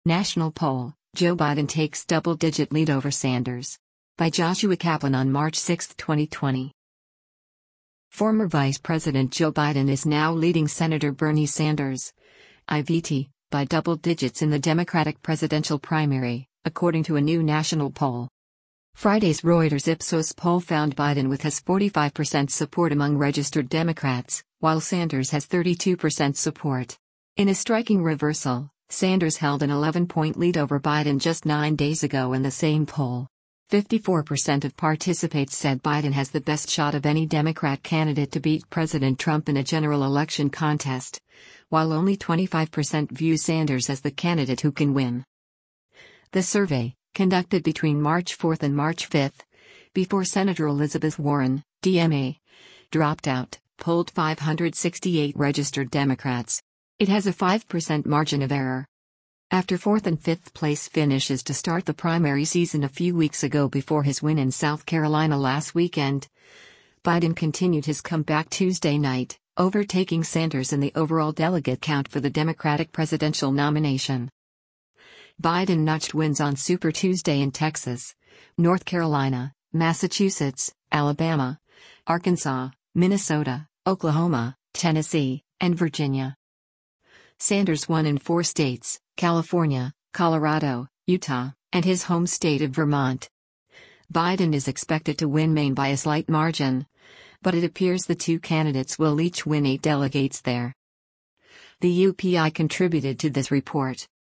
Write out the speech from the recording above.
National poll, Joe Biden takes double-digit lead over Sanders. By Joshua Kaplan on March 6, 2020. Former Vice President Joe Biden is now leading Senator Bernie Sanders, IVT, by double digits in the Democratic presidential primary, according to a new national poll. Friday's Reuters Ipsos poll found Biden with his 45% support among registered Democrats, while Sanders has 32% support. In a striking reversal, Sanders held an 11-point lead over Biden just 9 days ago in the same poll. 54% of participants said Biden has the best shot of any Democrat candidate to beat President Trump in a general election contest, while only 25% view Sanders as the candidate who can win. The survey, conducted between March 4 and March 5, before Senator Elizabeth Warren, DMA, dropped out, polled 568 registered Democrats. It has a 5% margin of error. After 4th and 5th place finishes to start the primary season a few weeks ago before his win in South Carolina last weekend, Biden continued his comeback Tuesday night, overtaking Sanders in the overall delegate count for the Democratic presidential nomination. Biden notched wins on Super Tuesday in Texas, North Carolina, Massachusetts, Alabama, Arkansas, Minnesota, Oklahoma, Tennessee, and Virginia. Sanders won in 4 states, California, Colorado, Utah, and his home state of Vermont. Biden is expected to win Maine by a slight margin, but it appears the two candidates will each win 8 delegates there. The UPI contributed to this report.